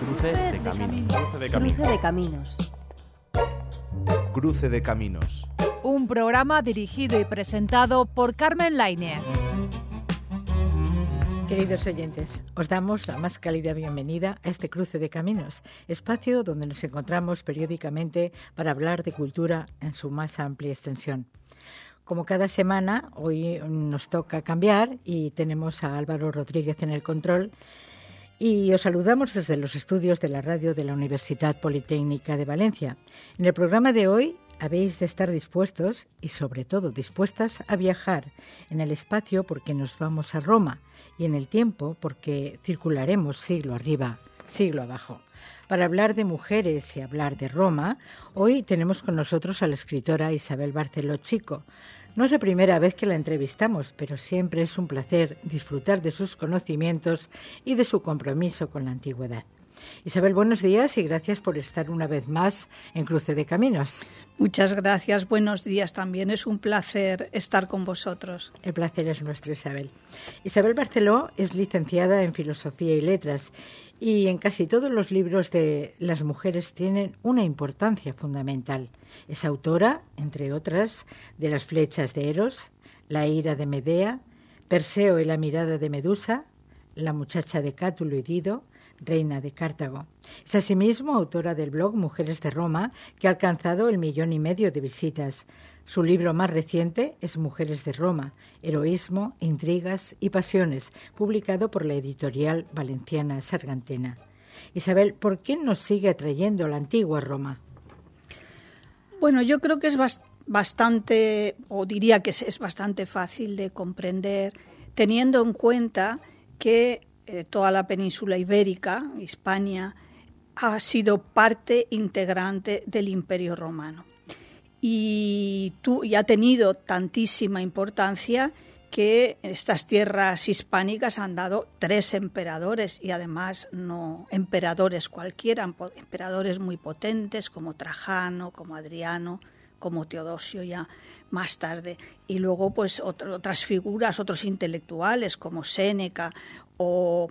Cruce de caminos. Cruce de caminos. Cruce de caminos. Un programa dirigido y presentado por Carmen Lainez. Queridos oyentes, os damos la más cálida bienvenida a este Cruce de Caminos, espacio donde nos encontramos periódicamente para hablar de cultura en su más amplia extensión. Como cada semana, hoy nos toca cambiar y tenemos a Álvaro Rodríguez en el control. Y os saludamos desde los estudios de la radio de la Universidad Politécnica de Valencia. En el programa de hoy habéis de estar dispuestos y sobre todo dispuestas a viajar en el espacio porque nos vamos a Roma y en el tiempo porque circularemos siglo arriba, siglo abajo. Para hablar de mujeres y hablar de Roma, hoy tenemos con nosotros a la escritora Isabel Barceló Chico. No es la primera vez que la entrevistamos, pero siempre es un placer disfrutar de sus conocimientos y de su compromiso con la antigüedad. Isabel, buenos días y gracias por estar una vez más en Cruce de Caminos. Muchas gracias, buenos días también. Es un placer estar con vosotros. El placer es nuestro, Isabel. Isabel Barceló es licenciada en Filosofía y Letras y en casi todos los libros de las mujeres tienen una importancia fundamental. Es autora, entre otras, de Las flechas de Eros, La ira de Medea, Perseo y la mirada de Medusa, La muchacha de Cátulo y Dido, Reina de Cartago. Es asimismo autora del blog Mujeres de Roma, que ha alcanzado 1,5 millones de visitas. Su libro más reciente es Mujeres de Roma, Heroísmo, Intrigas y Pasiones, publicado por la editorial valenciana Sargantena. Isabel, ¿por qué nos sigue atrayendo la antigua Roma? Bueno, yo creo que es bastante, o diría que es bastante fácil de comprender, teniendo en cuenta que toda la península ibérica, Hispania, ha sido parte integrante del Imperio Romano. Y ha tenido tantísima importancia que estas tierras hispánicas han dado 3 emperadores y además no emperadores cualquiera, emperadores muy potentes como Trajano, como Adriano, como Teodosio ya más tarde. Y luego pues otras figuras, otros intelectuales como Séneca o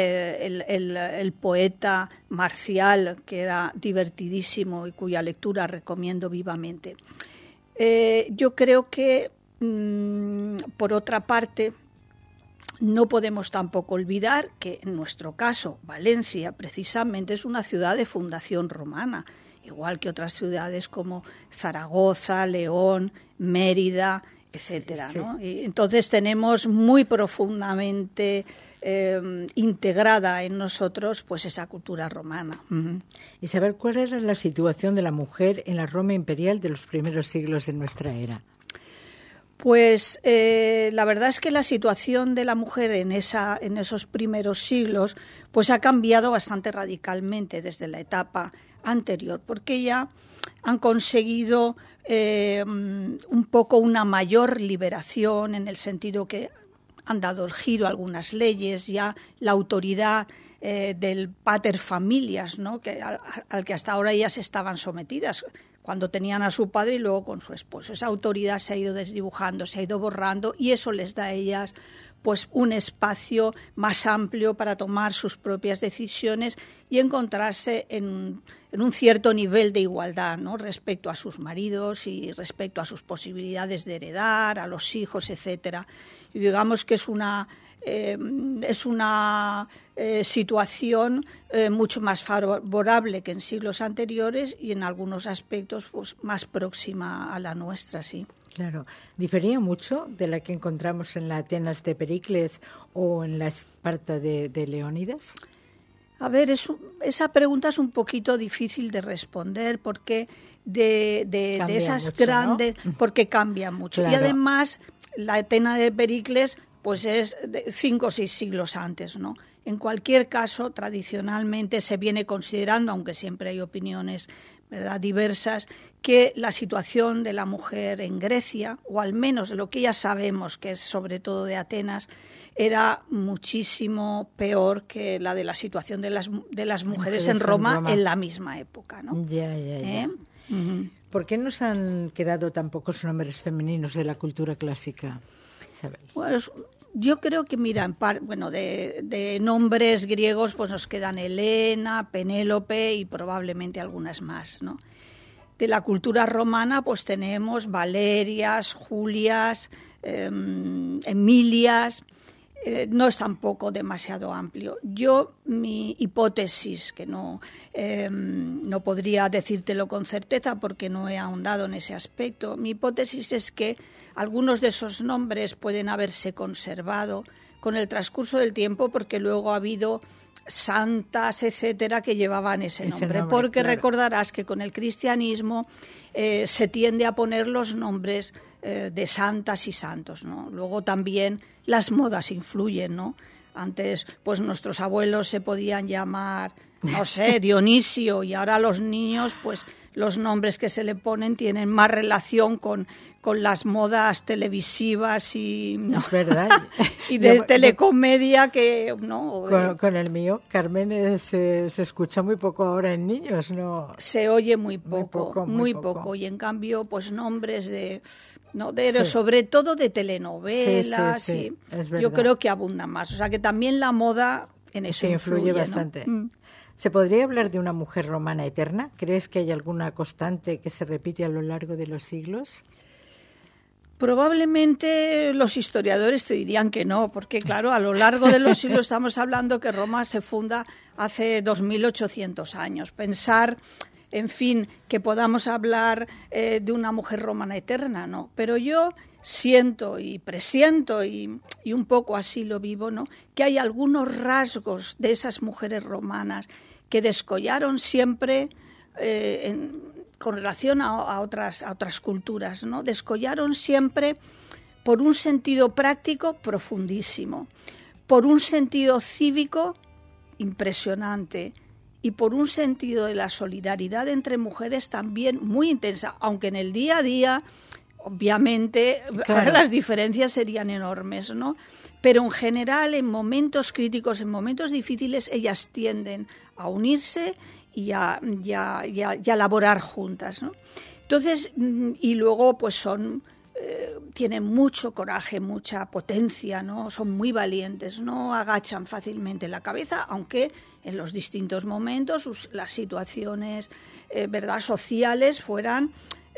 el poeta Marcial, que era divertidísimo y cuya lectura recomiendo vivamente. Yo creo que, por otra parte, no podemos tampoco olvidar que en nuestro caso Valencia precisamente es una ciudad de fundación romana, igual que otras ciudades como Zaragoza, León, Mérida, etcétera, ¿no? Y entonces tenemos muy profundamente integrada en nosotros pues esa cultura romana. Isabel, ¿cuál era la situación de la mujer en la Roma imperial de los primeros siglos de nuestra era? Pues la verdad es que la situación de la mujer en esos primeros siglos pues ha cambiado bastante radicalmente desde la etapa anterior, porque ya han conseguido un poco una mayor liberación en el sentido que han dado el giro a algunas leyes, ya la autoridad del pater familias, ¿no? al que hasta ahora ellas estaban sometidas cuando tenían a su padre y luego con su esposo. Esa autoridad se ha ido desdibujando, se ha ido borrando y eso les da a ellas pues un espacio más amplio para tomar sus propias decisiones y encontrarse en un cierto nivel de igualdad, ¿no? Respecto a sus maridos y respecto a sus posibilidades de heredar, a los hijos, etcétera. Y digamos que es una situación mucho más favorable que en siglos anteriores y en algunos aspectos pues más próxima a la nuestra, sí. Claro. ¿Difería mucho de la que encontramos en la Atenas de Pericles o en la Esparta de Leónidas? A ver, esa pregunta es un poquito difícil de responder porque de esas mucho, grandes, ¿no? Porque cambia mucho. Claro. Y además, la Atenas de Pericles pues es de 5 o 6 siglos antes, ¿no? En cualquier caso, tradicionalmente se viene considerando, aunque siempre hay opiniones, ¿verdad?, diversas, que la situación de la mujer en Grecia, o al menos lo que ya sabemos, que es sobre todo de Atenas, era muchísimo peor que la de la situación de las mujeres en Roma en la misma época, ¿no? Ya. Uh-huh. ¿Por qué nos han quedado tan pocos nombres femeninos de la cultura clásica, Isabel? Bueno, yo creo que, mira, de nombres griegos pues nos quedan Helena, Penélope y probablemente algunas más, ¿no? De la cultura romana pues tenemos Valerias, Julias, Emilias. No es tampoco demasiado amplio. Mi hipótesis, que no podría decírtelo con certeza porque no he ahondado en ese aspecto, mi hipótesis es que algunos de esos nombres pueden haberse conservado con el transcurso del tiempo porque luego ha habido santas, etcétera, que llevaban ese nombre. Porque claro, recordarás que con el cristianismo se tiende a poner los nombres de santas y santos, ¿no? Luego también las modas influyen, ¿no? Antes, pues nuestros abuelos se podían llamar, no sé, Dionisio, y ahora los niños, pues los nombres que se le ponen tienen más relación con las modas televisivas y, ¿no? Es verdad. y de telecomedia que, ¿no? Con el mío, Carmen, se escucha muy poco ahora en niños, ¿no? Se oye muy poco. Y en cambio, pues nombres sí, sobre todo de telenovelas, sí, es verdad. Yo creo que abundan más. O sea que también la moda en eso influye bastante. ¿No? ¿Se podría hablar de una mujer romana eterna? ¿Crees que hay alguna constante que se repite a lo largo de los siglos? Probablemente los historiadores te dirían que no, porque claro, a lo largo de los siglos estamos hablando que Roma se funda hace 2800 años. Pensar, en fin, que podamos hablar de una mujer romana eterna, no. Pero yo siento y presiento, y un poco así lo vivo, ¿no?, que hay algunos rasgos de esas mujeres romanas que descollaron siempre con relación a otras culturas, ¿no? Descollaron siempre por un sentido práctico profundísimo, por un sentido cívico impresionante y por un sentido de la solidaridad entre mujeres también muy intensa, aunque en el día a día, obviamente, claro, las diferencias serían enormes, ¿no? Pero en general, en momentos críticos, en momentos difíciles, ellas tienden a unirse y a laborar juntas, ¿no? Entonces, y luego pues tienen mucho coraje, mucha potencia, ¿no? Son muy valientes, no agachan fácilmente la cabeza, aunque en los distintos momentos las situaciones sociales fueran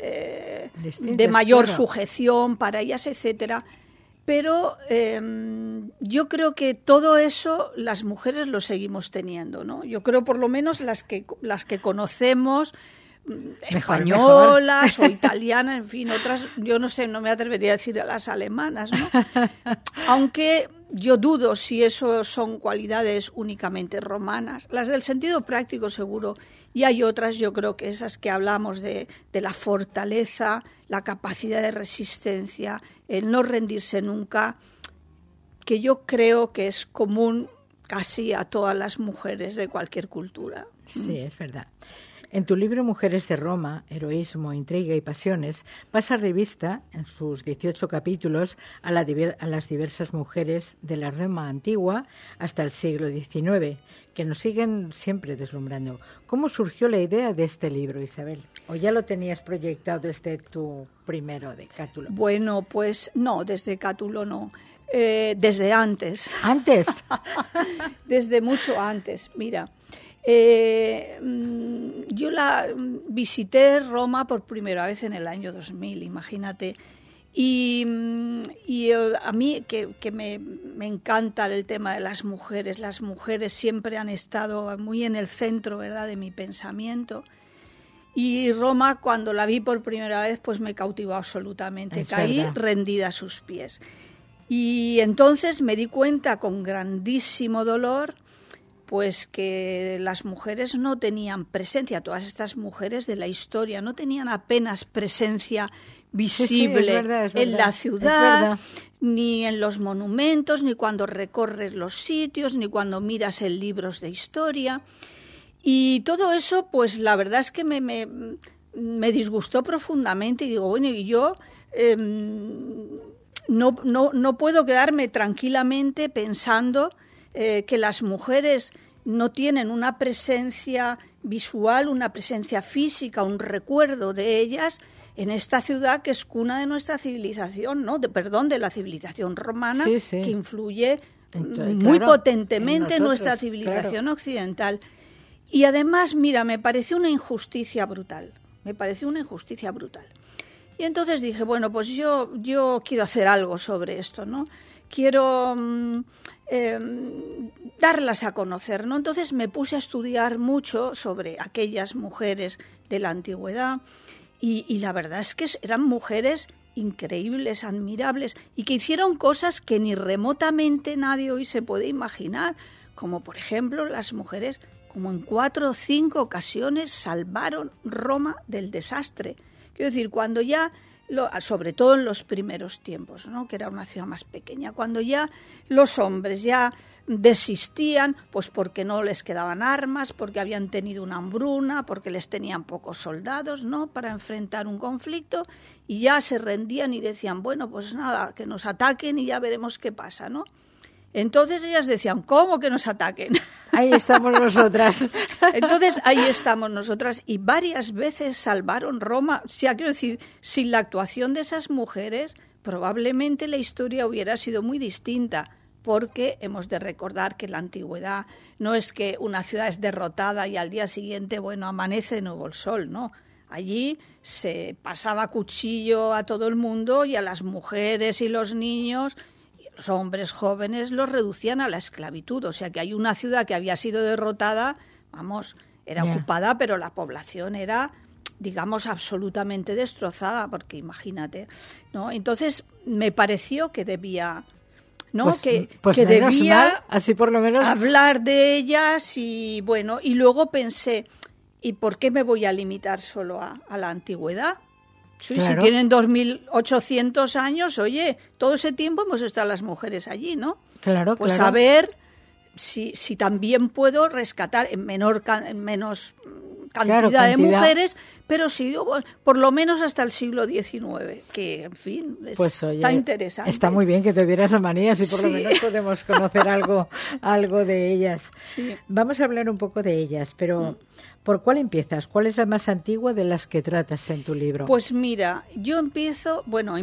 de mayor sujeción para ellas, etcétera. Pero yo creo que todo eso las mujeres lo seguimos teniendo, ¿no? Yo creo por lo menos las que conocemos, españolas o italianas, en fin, otras, yo no sé, no me atrevería a decir a las alemanas, ¿no? Aunque yo dudo si eso son cualidades únicamente romanas. Las del sentido práctico seguro, y hay otras, yo creo que esas que hablamos de la fortaleza, la capacidad de resistencia, el no rendirse nunca, que yo creo que es común casi a todas las mujeres de cualquier cultura. Sí, es verdad. En tu libro Mujeres de Roma, Heroísmo, Intriga y Pasiones, pasa revista, en sus 18 capítulos, a las diversas mujeres de la Roma antigua hasta el siglo XIX, que nos siguen siempre deslumbrando. ¿Cómo surgió la idea de este libro, Isabel? ¿O ya lo tenías proyectado desde tu primero de Cátulo? Bueno, pues no, desde Cátulo no. Desde antes. ¿Antes? Desde mucho antes, mira. Yo visité Roma por primera vez en el año 2000, imagínate, y a mí que me encanta el tema de las mujeres siempre han estado muy en el centro, ¿verdad?, de mi pensamiento, y Roma, cuando la vi por primera vez, pues me cautivó absolutamente, caí rendida a sus pies, y entonces me di cuenta con grandísimo dolor pues que las mujeres no tenían presencia, todas estas mujeres de la historia no tenían apenas presencia visible es verdad, en la ciudad, ni en los monumentos, ni cuando recorres los sitios, ni cuando miras en libros de historia. Y todo eso, pues la verdad es que me disgustó profundamente y digo, bueno, y yo no puedo quedarme tranquilamente pensando que las mujeres no tienen una presencia visual, una presencia física, un recuerdo de ellas en esta ciudad que es cuna de nuestra civilización, ¿no? De la civilización romana, que influye muy potentemente en nuestra civilización occidental. Y además, mira, me pareció una injusticia brutal. Y entonces dije, bueno, pues yo quiero hacer algo sobre esto, ¿no? Quiero darlas a conocer, ¿no? Entonces me puse a estudiar mucho sobre aquellas mujeres de la antigüedad y la verdad es que eran mujeres increíbles, admirables y que hicieron cosas que ni remotamente nadie hoy se puede imaginar, como por ejemplo las mujeres, como en 4 o 5 ocasiones salvaron Roma del desastre. Quiero decir, cuando ya, sobre todo en los primeros tiempos, ¿no? Que era una ciudad más pequeña, cuando ya los hombres ya desistían, pues porque no les quedaban armas, porque habían tenido una hambruna, porque les tenían pocos soldados, ¿no? Para enfrentar un conflicto, y ya se rendían y decían, bueno, pues nada, que nos ataquen y ya veremos qué pasa, ¿no? Entonces ellas decían, ¿cómo que nos ataquen? Ahí estamos nosotras. Entonces ahí estamos nosotras y varias veces salvaron Roma. O sea, quiero decir, sin la actuación de esas mujeres, probablemente la historia hubiera sido muy distinta, porque hemos de recordar que en la antigüedad no es que una ciudad es derrotada y al día siguiente, bueno, amanece de nuevo el sol, ¿no? Allí se pasaba cuchillo a todo el mundo y a las mujeres y los niños... Los hombres jóvenes los reducían a la esclavitud, o sea que hay una ciudad que había sido derrotada, vamos, era ocupada, pero la población era, digamos, absolutamente destrozada, porque imagínate, ¿no? Entonces me pareció que debía, ¿no? que debía mal, así por lo menos hablar de ellas y bueno, y luego pensé, ¿y por qué me voy a limitar solo a la antigüedad? Sí, claro. Si tienen 2.800 años, oye, todo ese tiempo hemos estado las mujeres allí, ¿no? Claro, pues claro. A ver si también puedo rescatar en menos cantidad de mujeres, pero sí, por lo menos hasta el siglo XIX, que, en fin, pues, oye, está interesante. Está muy bien que te dieras la manía, si por lo menos podemos conocer algo de ellas. Sí. Vamos a hablar un poco de ellas, pero... ¿Por cuál empiezas? ¿Cuál es la más antigua de las que tratas en tu libro? Pues mira, yo empiezo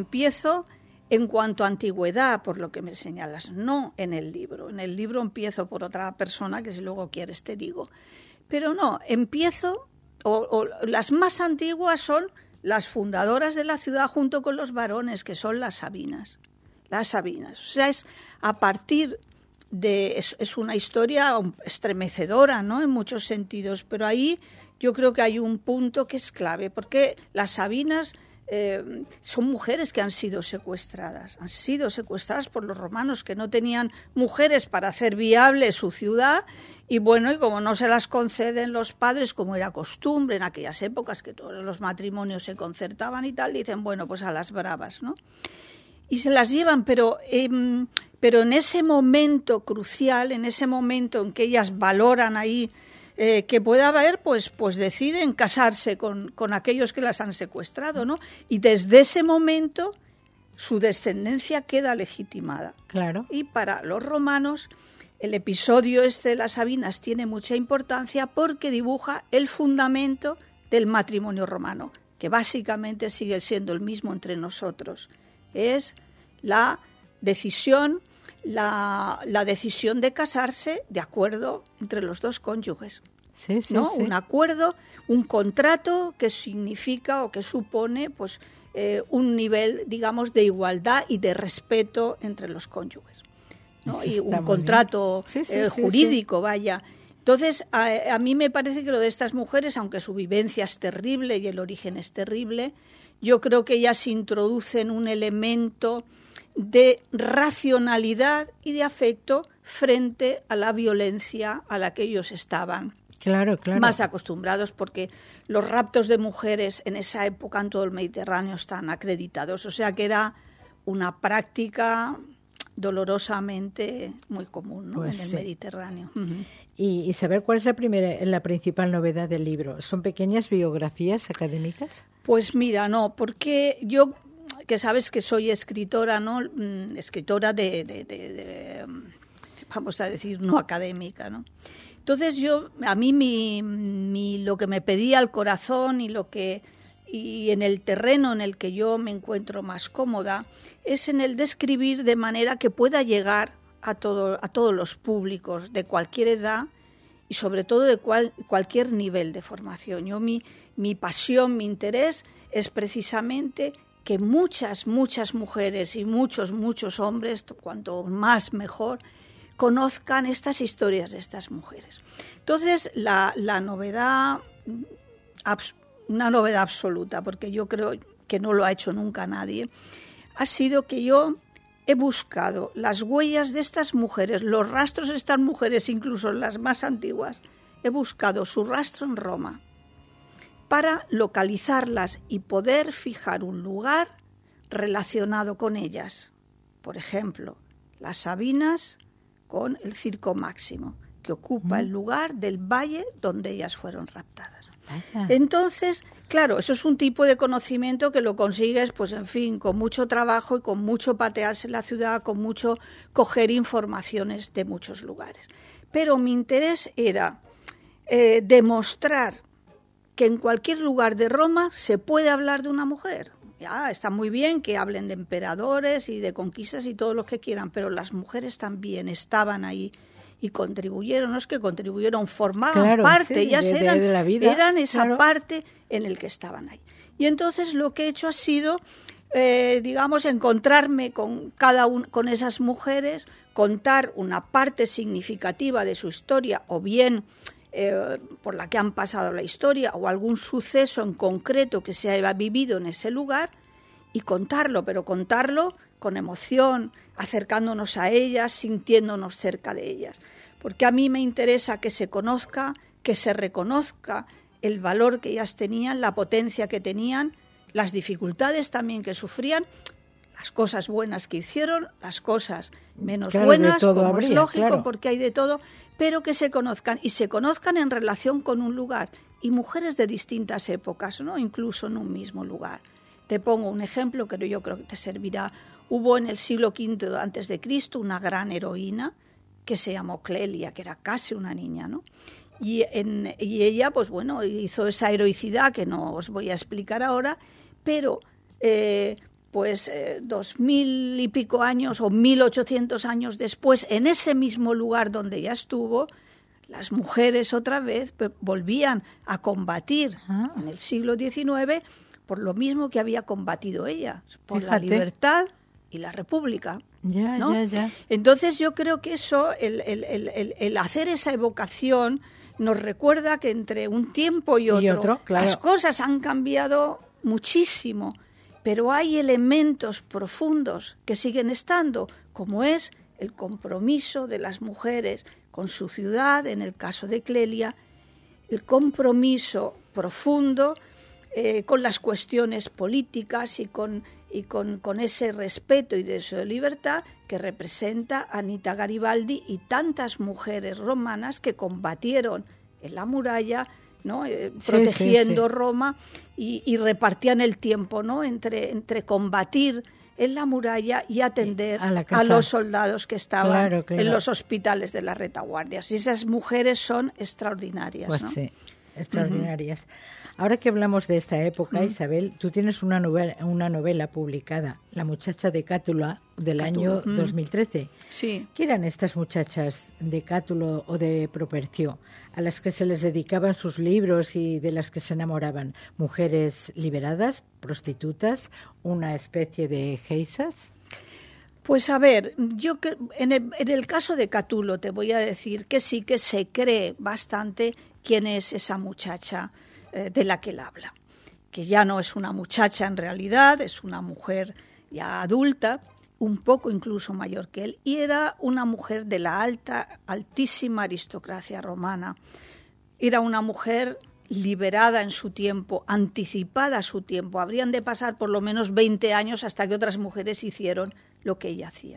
en cuanto a antigüedad, por lo que me señalas, no en el libro. En el libro empiezo por otra persona, que si luego quieres te digo. Pero no, empiezo, o las más antiguas son las fundadoras de la ciudad junto con los varones, que son las Sabinas. Las Sabinas. O sea, es a partir... Es una historia estremecedora, ¿no? En muchos sentidos, pero ahí yo creo que hay un punto que es clave, porque las Sabinas son mujeres que han sido secuestradas por los romanos, que no tenían mujeres para hacer viable su ciudad, y bueno, y como no se las conceden los padres, como era costumbre en aquellas épocas, que todos los matrimonios se concertaban y tal, dicen, bueno, pues a las bravas, ¿no? Y se las llevan, pero en ese momento crucial, en ese momento en que ellas valoran ahí que pueda haber, pues deciden casarse con aquellos que las han secuestrado, ¿no? Y desde ese momento su descendencia queda legitimada. Claro. Y para los romanos el episodio de las Sabinas tiene mucha importancia porque dibuja el fundamento del matrimonio romano, que básicamente sigue siendo el mismo entre nosotros. Es la decisión de casarse de acuerdo entre los dos cónyuges. Sí, ¿no? Sí. Un acuerdo, un contrato que significa o que supone pues un nivel, digamos, de igualdad y de respeto entre los cónyuges, ¿no? Y un contrato jurídico, vaya. Entonces, a mí me parece que lo de estas mujeres, aunque su vivencia es terrible y el origen es terrible, yo creo que ellas introducen un elemento de racionalidad y de afecto frente a la violencia a la que ellos estaban más acostumbrados, porque los raptos de mujeres en esa época en todo el Mediterráneo están acreditados. O sea que era una práctica dolorosamente muy común, ¿no? Pues en el Mediterráneo. Uh-huh. Y saber cuál es la principal novedad del libro. ¿Son pequeñas biografías académicas? Pues mira, no, porque yo, que sabes que soy escritora, ¿no? Escritora de vamos a decir, no académica, ¿no? Entonces a mí lo que me pedía el corazón y y en el terreno en el que yo me encuentro más cómoda es en el de escribir de manera que pueda llegar a todos los públicos de cualquier edad y sobre todo de cualquier nivel de formación. Mi pasión, mi interés es precisamente que muchas mujeres y muchos hombres, cuanto más mejor, conozcan estas historias de estas mujeres. Entonces, la novedad, una novedad absoluta, porque yo creo que no lo ha hecho nunca nadie, ha sido que yo he buscado las huellas de estas mujeres, los rastros de estas mujeres, incluso las más antiguas, he buscado su rastro en Roma para localizarlas y poder fijar un lugar relacionado con ellas. Por ejemplo, las Sabinas con el Circo Máximo, que ocupa el lugar del valle donde ellas fueron raptadas. Entonces, claro, eso es un tipo de conocimiento que lo consigues, pues en fin, con mucho trabajo y con mucho patearse en la ciudad, con mucho coger informaciones de muchos lugares. Pero mi interés era demostrar que en cualquier lugar de Roma se puede hablar de una mujer. Ya está muy bien que hablen de emperadores y de conquistas y todo lo que quieran, pero las mujeres también estaban ahí y contribuyeron, no es que contribuyeron, formaban parte, sí, ellas de la vida, eran esa parte en el que estaban ahí. Y entonces lo que he hecho ha sido, encontrarme con con esas mujeres, contar una parte significativa de su historia, o bien por la que han pasado la historia, o algún suceso en concreto que se haya vivido en ese lugar, y contarlo, pero contarlo con emoción, acercándonos a ellas, sintiéndonos cerca de ellas. Porque a mí me interesa que se conozca, que se reconozca el valor que ellas tenían, la potencia que tenían, las dificultades también que sufrían, las cosas buenas que hicieron, las cosas menos buenas, como habría, es lógico, porque hay de todo, pero que se conozcan, y se conozcan en relación con un lugar, y mujeres de distintas épocas, ¿no? Incluso en un mismo lugar. Te pongo un ejemplo que yo creo que te servirá. Hubo en el siglo V a.C. una gran heroína que se llamó Clelia, que era casi una niña, ¿no? Y ella, pues bueno, hizo esa heroicidad que no os voy a explicar ahora, pero 2000 y pico años o 1800 años después, en ese mismo lugar donde ella estuvo, las mujeres otra vez volvían a combatir en el siglo XIX por lo mismo que había combatido ella, por la libertad y la república. ¿No? Entonces yo creo que eso, el hacer esa evocación, nos recuerda que entre un tiempo y otro claro, las cosas han cambiado muchísimo, pero hay elementos profundos que siguen estando, como es el compromiso de las mujeres con su ciudad, en el caso de Clelia, el compromiso profundo con las cuestiones políticas y con ese respeto y deseo de libertad que representa Anita Garibaldi y tantas mujeres romanas que combatieron en la muralla, ¿no? Protegiendo Roma y repartían el tiempo, ¿no? entre combatir en la muralla y atender a los soldados que estaban en los hospitales de las retaguardias. Y esas mujeres son extraordinarias. Pues ¿no? Sí, extraordinarias. Ahora que hablamos de esta época, Isabel, tú tienes una novela publicada, La muchacha de Cátula, del año 2013. Sí. ¿Qué eran estas muchachas de Cátulo o de Propercio, a las que se les dedicaban sus libros y de las que se enamoraban? ¿Mujeres liberadas, prostitutas, una especie de geisas? Pues a ver, yo en el caso de Cátulo te voy a decir que sí que se cree bastante quién es esa muchacha de la que él habla, que ya no es una muchacha en realidad, es una mujer ya adulta, un poco incluso mayor que él, y era una mujer de la altísima aristocracia romana. Era una mujer liberada en su tiempo, anticipada a su tiempo. Habrían de pasar por lo menos 20 años hasta que otras mujeres hicieron lo que ella hacía.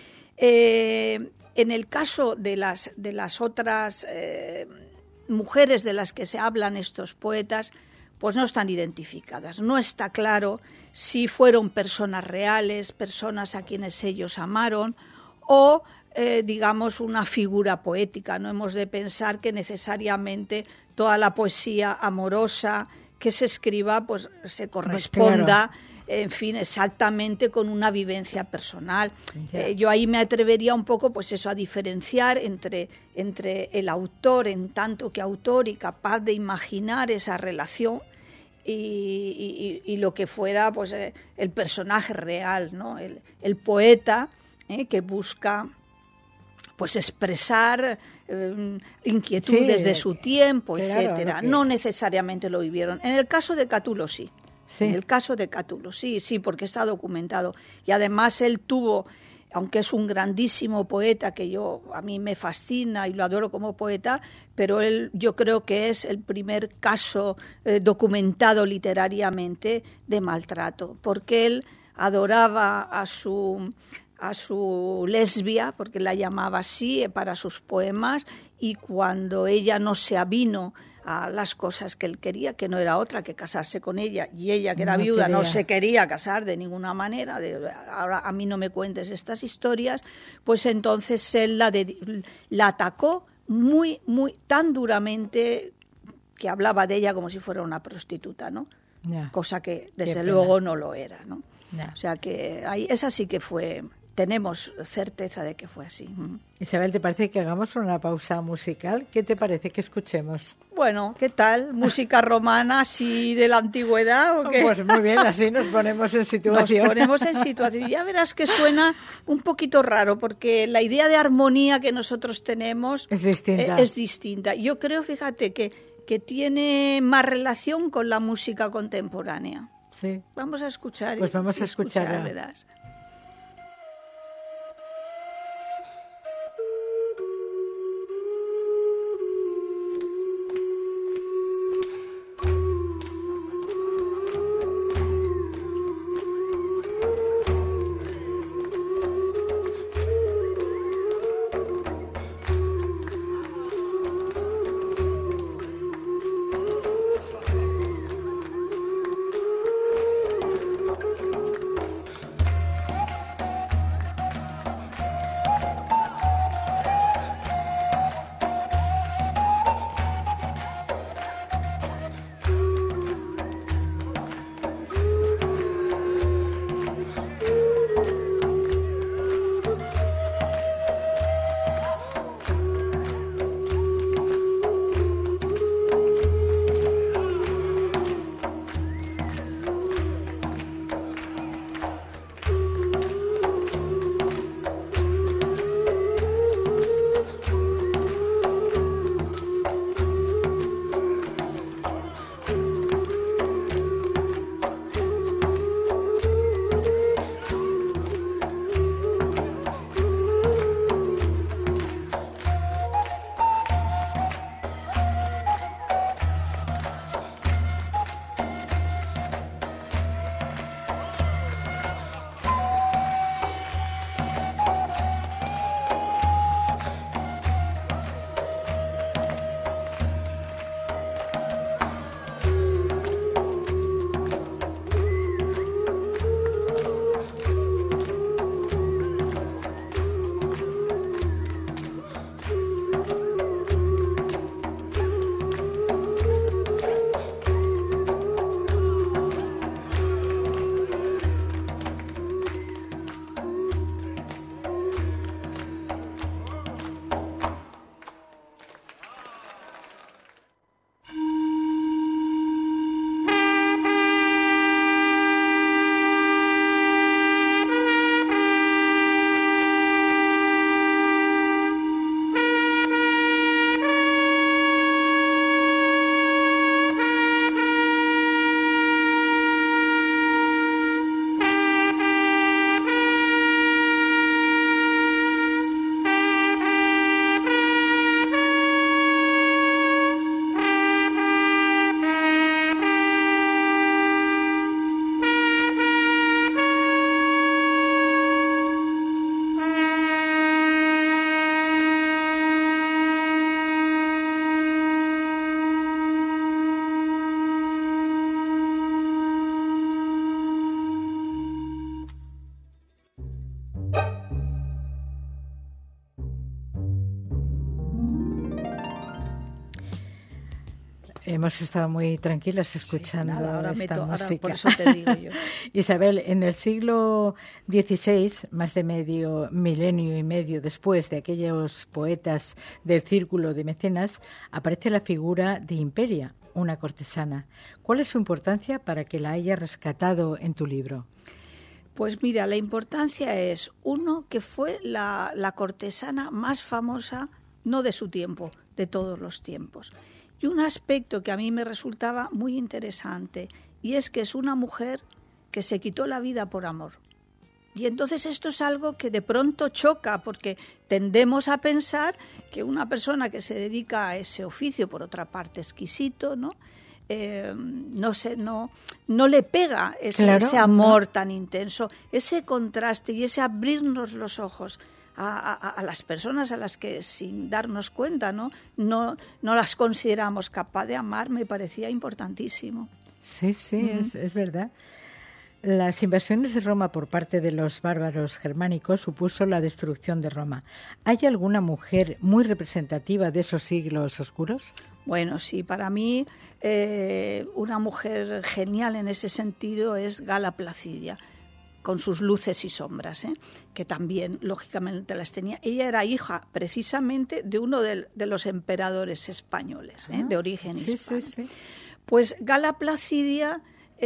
En el caso de las otras mujeres de las que se hablan estos poetas, pues no están identificadas. No está claro si fueron personas reales, personas a quienes ellos amaron, o una figura poética. No hemos de pensar que necesariamente toda la poesía amorosa que se escriba pues se corresponda, claro, en fin, exactamente con una vivencia personal. Yo ahí me atrevería un poco, pues eso, a diferenciar entre el autor, en tanto que autor y capaz de imaginar esa relación, y lo que fuera pues el personaje real, ¿no? El poeta, que busca pues expresar inquietudes de su tiempo, claro, etcétera. No necesariamente lo vivieron. En el caso de Cátulo sí. Sí. En el caso de Cátulo sí, porque está documentado. Y además él tuvo, aunque es un grandísimo poeta, que a mí me fascina y lo adoro como poeta, pero yo creo que es el primer caso documentado literariamente de maltrato, porque él adoraba a su lesbia, porque la llamaba así para sus poemas, y cuando ella no se avino a las cosas que él quería, que no era otra que casarse con ella, y ella, que era viuda, no se quería casar de ninguna manera, ahora a mí no me cuentes estas historias, pues entonces él la atacó muy, muy, tan duramente que hablaba de ella como si fuera una prostituta, ¿no? Cosa que desde luego no lo era, ¿no? O sea que esa sí que fue... Tenemos certeza de que fue así. Isabel, ¿te parece que hagamos una pausa musical? ¿Qué te parece que escuchemos? Bueno, ¿qué tal? ¿Música romana así de la antigüedad o qué? Pues muy bien, así nos ponemos en situación. Nos ponemos en situación. Ya verás que suena un poquito raro, porque la idea de armonía que nosotros tenemos es distinta. Yo creo, fíjate, que tiene más relación con la música contemporánea. Sí. Vamos a escuchar. Pues vamos a escucharla. Verás. Hemos estado muy tranquilas escuchando ahora música. por eso te digo yo. Isabel, en el siglo XVI, más de medio milenio y medio después de aquellos poetas del círculo de mecenas, aparece la figura de Imperia, una cortesana. ¿Cuál es su importancia para que la hayas rescatado en tu libro? Pues mira, la importancia es, uno, que fue la cortesana más famosa, no de su tiempo, de todos los tiempos. Y un aspecto que a mí me resultaba muy interesante, y es que es una mujer que se quitó la vida por amor. Y entonces esto es algo que de pronto choca, porque tendemos a pensar que una persona que se dedica a ese oficio, por otra parte exquisito, ¿no? No le pega ese amor tan intenso, ese contraste y ese abrirnos los ojos a las personas a las que sin darnos cuenta no las consideramos capaz de amar, me parecía importantísimo. Sí, es verdad. Las invasiones de Roma por parte de los bárbaros germánicos supuso la destrucción de Roma. ¿Hay alguna mujer muy representativa de esos siglos oscuros? Bueno, sí, para mí una mujer genial en ese sentido es Gala Placidia, con sus luces y sombras, que también, lógicamente, las tenía. Ella era hija, precisamente, de uno de los emperadores españoles, de origen hispano. Sí. Pues Gala Placidia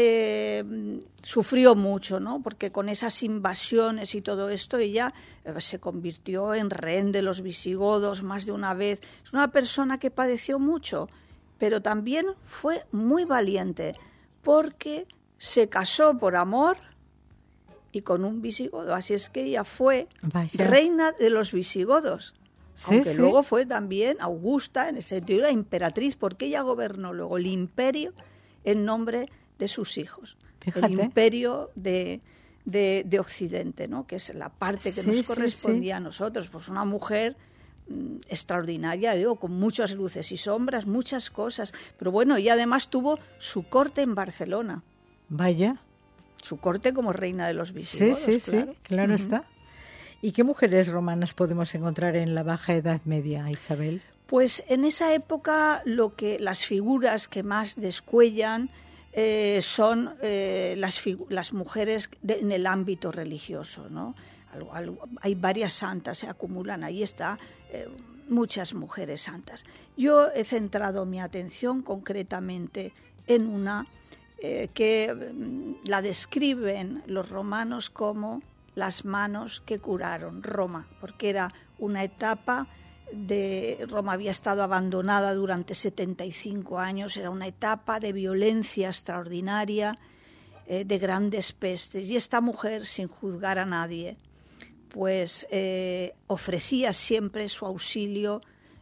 sufrió mucho, ¿no? Porque con esas invasiones y todo esto, ella se convirtió en rehén de los visigodos más de una vez. Es una persona que padeció mucho, pero también fue muy valiente, porque se casó por amor y con un visigodo, así es que ella fue reina de los visigodos, aunque luego fue también Augusta, en el sentido de la emperatriz, porque ella gobernó luego el imperio en nombre de sus hijos. Fíjate. El imperio de Occidente, ¿no? Que es la parte que nos correspondía a nosotros, pues una mujer extraordinaria, digo, con muchas luces y sombras, muchas cosas, pero bueno, y además tuvo su corte en Barcelona. Vaya. Su corte como reina de los visigodos. Claro está. ¿Y qué mujeres romanas podemos encontrar en la Baja Edad Media, Isabel? Pues en esa época las figuras que más descuellan son las mujeres en el ámbito religioso, ¿no? Hay varias santas, se acumulan, ahí está, muchas mujeres santas. Yo he centrado mi atención concretamente en una que la describen los romanos como las manos que curaron Roma, porque era una etapa Roma había estado abandonada durante 75 años, era una etapa de violencia extraordinaria, de grandes pestes, y esta mujer, sin juzgar a nadie, pues ofrecía siempre su auxilio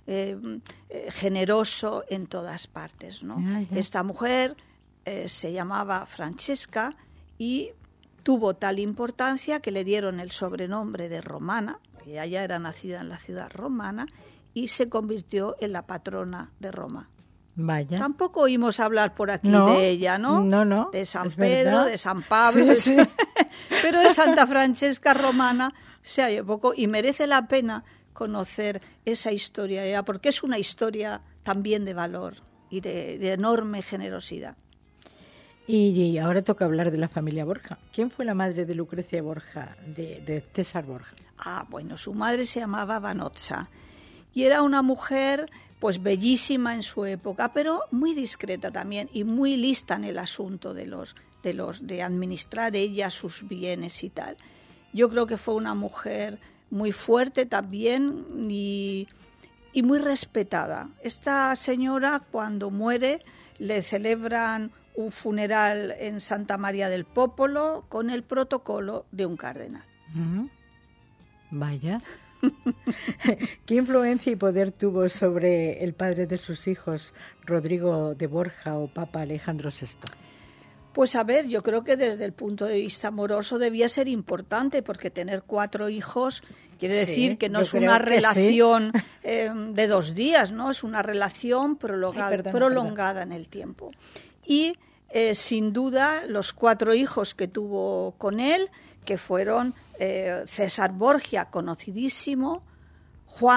generoso en todas partes, ¿no? Esta mujer se llamaba Francesca y tuvo tal importancia que le dieron el sobrenombre de Romana, que ella era nacida en la ciudad romana, y se convirtió en la patrona de Roma. Vaya. Tampoco oímos hablar por aquí de ella, ¿no? No. De San Pedro, de San Pablo, sí. Pero de Santa Francesca Romana se oye poco, y merece la pena conocer esa historia de ella, porque es una historia también de valor y de enorme generosidad. Y ahora toca hablar de la familia Borja. ¿Quién fue la madre de Lucrecia Borja, de César Borja? Bueno, su madre se llamaba Vanozza y era una mujer pues bellísima en su época, pero muy discreta también y muy lista en el asunto de administrar ella sus bienes y tal. Yo creo que fue una mujer muy fuerte también y muy respetada. Esta señora, cuando muere, le celebran un funeral en Santa María del Popolo con el protocolo de un cardenal. Vaya. ¿Qué influencia y poder tuvo sobre el padre de sus hijos, Rodrigo de Borja o Papa Alejandro VI? Pues a ver, yo creo que desde el punto de vista amoroso debía ser importante, porque tener 4 hijos quiere decir que no es una relación de 2 días, ¿no? Es una relación prolongada en el tiempo. Y sin duda los 4 hijos que tuvo con él, que fueron César Borgia, conocidísimo, Juan,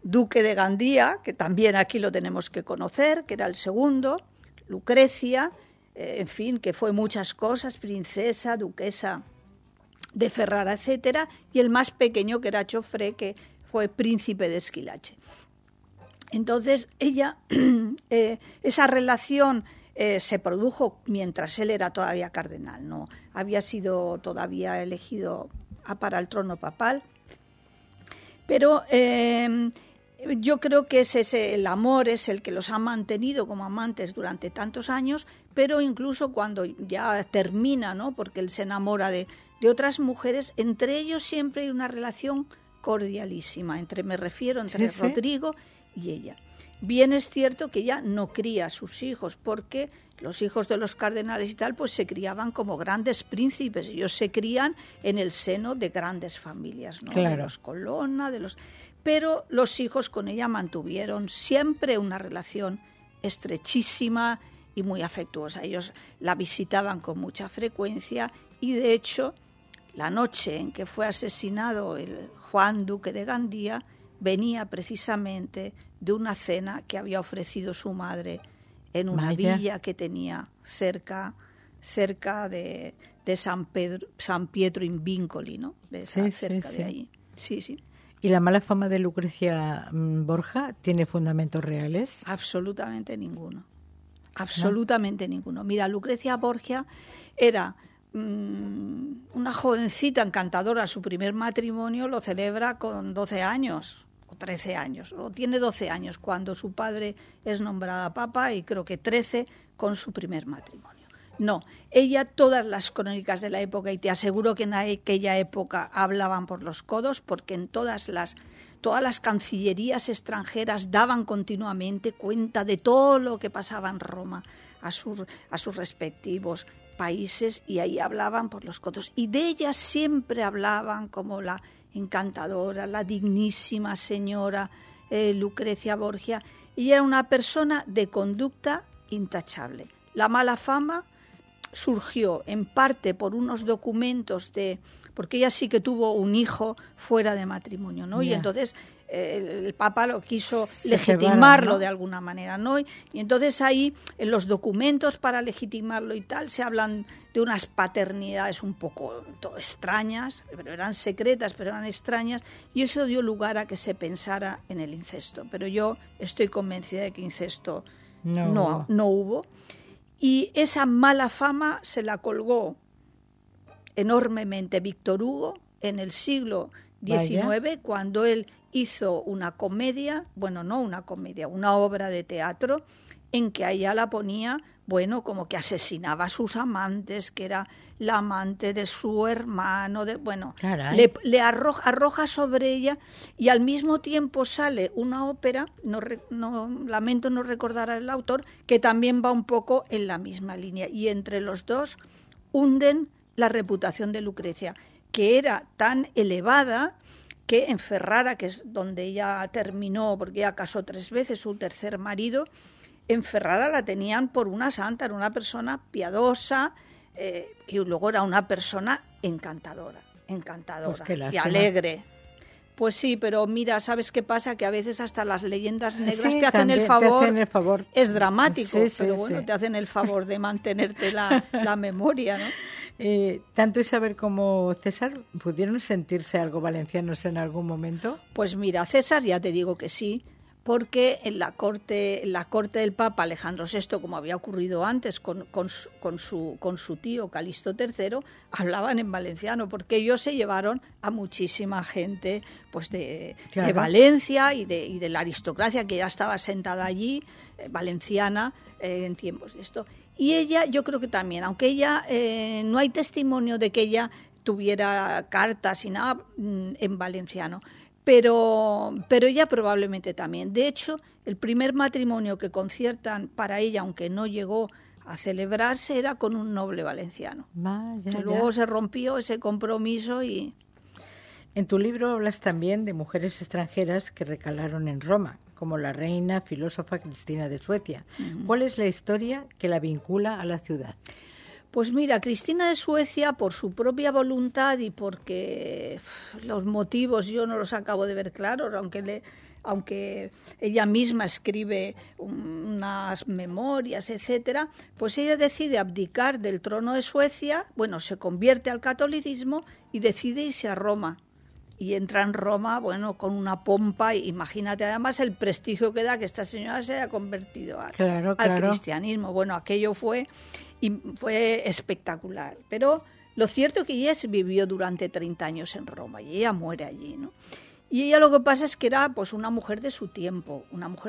duque de Gandía, que también aquí lo tenemos que conocer, que era el segundo, Lucrecia, en fin, que fue muchas cosas, princesa, duquesa de Ferrara, etcétera, y el más pequeño, que era Chofré, que fue príncipe de Esquilache. Entonces, ella, esa relación se produjo mientras él era todavía cardenal, no había sido todavía elegido para el trono papal, pero yo creo que el amor es el que los ha mantenido como amantes durante tantos años, pero incluso cuando ya termina, ¿no? Porque él se enamora de otras mujeres, entre ellos siempre hay una relación cordialísima, me refiero entre Rodrigo y ella. Bien es cierto que ella no cría a sus hijos, porque los hijos de los cardenales y tal, pues se criaban como grandes príncipes. Ellos se crían en el seno de grandes familias, ¿no? Claro. De los Colonna, pero los hijos con ella mantuvieron siempre una relación estrechísima y muy afectuosa. Ellos la visitaban con mucha frecuencia y, de hecho, la noche en que fue asesinado el Juan duque de Gandía venía precisamente de una cena que había ofrecido su madre en una villa que tenía cerca de San Pietro in Vincoli, ¿no? Cerca de allí. Sí. ¿Y la mala fama de Lucrecia Borgia tiene fundamentos reales? Absolutamente ninguno. Absolutamente ninguno. Mira, Lucrecia Borgia era una jovencita encantadora. Su primer matrimonio lo celebra con 12 años o 13 años, o tiene 12 años cuando su padre es nombrada papa, y creo que 13 con su primer matrimonio. No, ella, todas las crónicas de la época, y te aseguro que en aquella época hablaban por los codos, porque en todas las cancillerías extranjeras daban continuamente cuenta de todo lo que pasaba en Roma a sus respectivos países, y ahí hablaban por los codos. Y de ella siempre hablaban como la encantadora, la dignísima señora Lucrecia Borgia, y era una persona de conducta intachable. La mala fama surgió en parte por unos documentos porque ella sí que tuvo un hijo fuera de matrimonio, ¿no? Yeah. Y entonces el Papa lo quiso legitimarlo, ¿no? De alguna manera, ¿no? Y entonces ahí, en los documentos para legitimarlo y tal, se hablan de unas paternidades un poco extrañas, pero eran secretas, pero eran extrañas, y eso dio lugar a que se pensara en el incesto. Pero yo estoy convencida de que incesto no hubo. Y esa mala fama se la colgó enormemente Víctor Hugo en el siglo XIX, cuando él hizo una comedia, una obra de teatro, en que a ella la ponía, como que asesinaba a sus amantes, que era la amante de su hermano, le arroja sobre ella, y al mismo tiempo sale una ópera, lamento no recordar al autor, que también va un poco en la misma línea, y entre los dos hunden la reputación de Lucrecia, que era tan elevada que en Ferrara, que es donde ella terminó, porque ella casó 3 veces, su tercer marido, en Ferrara la tenían por una santa, era una persona piadosa, y luego era una persona encantadora y alegre. Pues sí, pero mira, ¿sabes qué pasa? Que a veces hasta las leyendas negras te hacen el favor. Es dramático, pero bueno, te hacen el favor de mantenerte la memoria, ¿no? ¿Tanto Isabel como César pudieron sentirse algo valencianos en algún momento? Pues mira, César ya te digo que sí, porque en la corte del Papa Alejandro VI, como había ocurrido antes con su tío Calixto III, hablaban en valenciano, porque ellos se llevaron a muchísima gente pues de Valencia y de la aristocracia que ya estaba sentada allí, valenciana, en tiempos de esto. Y ella, yo creo que también, aunque ella no hay testimonio de que ella tuviera cartas y nada en valenciano, pero ella probablemente también. De hecho, el primer matrimonio que conciertan para ella, aunque no llegó a celebrarse, era con un noble valenciano. Luego se rompió ese compromiso y... En tu libro hablas también de mujeres extranjeras que recalaron en Roma, como la reina filósofa Cristina de Suecia. ¿Cuál es la historia que la vincula a la ciudad? Pues mira, Cristina de Suecia, por su propia voluntad y porque los motivos yo no los acabo de ver claros, aunque aunque ella misma escribe unas memorias, etcétera, pues ella decide abdicar del trono de Suecia, bueno, se convierte al catolicismo y decide irse a Roma. Y entra en Roma, bueno, con una pompa, imagínate además el prestigio que da que esta señora se haya convertido al cristianismo. Bueno, aquello fue espectacular. Pero lo cierto es que ella vivió durante 30 años en Roma y ella muere allí, ¿no? Y ella lo que pasa es que era pues una mujer de su tiempo,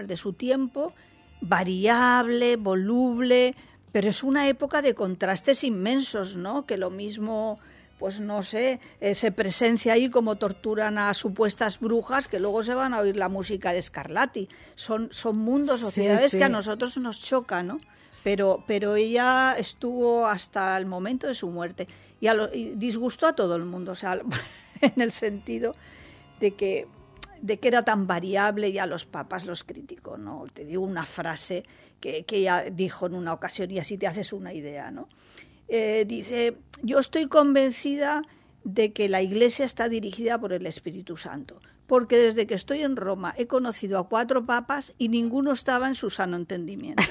variable, voluble, pero es una época de contrastes inmensos, ¿no? Que lo mismo, pues no sé, se presencia ahí como torturan a supuestas brujas que luego se van a oír la música de Scarlatti. Son mundos, sociedades que a nosotros nos chocan, ¿no? Pero ella estuvo hasta el momento de su muerte y disgustó a todo el mundo, o sea, en el sentido de que era tan variable, y a los papas los criticó, ¿no? Te digo una frase que ella dijo en una ocasión y así te haces una idea, ¿no? Dice: yo estoy convencida de que la Iglesia está dirigida por el Espíritu Santo, porque desde que estoy en Roma he conocido a 4 papas y ninguno estaba en su sano entendimiento.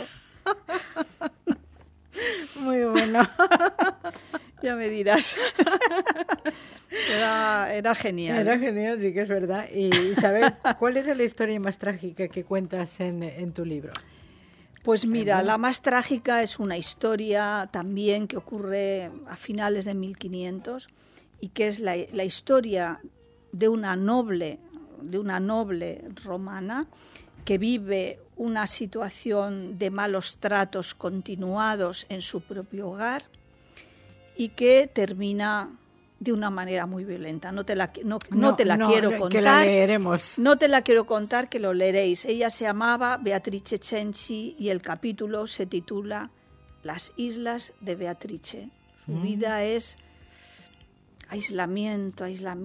Muy bueno. Ya me dirás. Era genial. Era genial, sí que es verdad. Y Isabel, ¿cuál era la historia más trágica que cuentas en tu libro? Pues mira, la más trágica es una historia también que ocurre a finales de 1500 y que es la historia de una noble romana que vive una situación de malos tratos continuados en su propio hogar y que termina de una manera muy violenta. No te la quiero contar. Que la leeremos. No te la quiero contar, que lo leeréis. Ella se llamaba Beatrice Cenci y el capítulo se titula Las Islas de Beatrice. Su vida es aislamiento,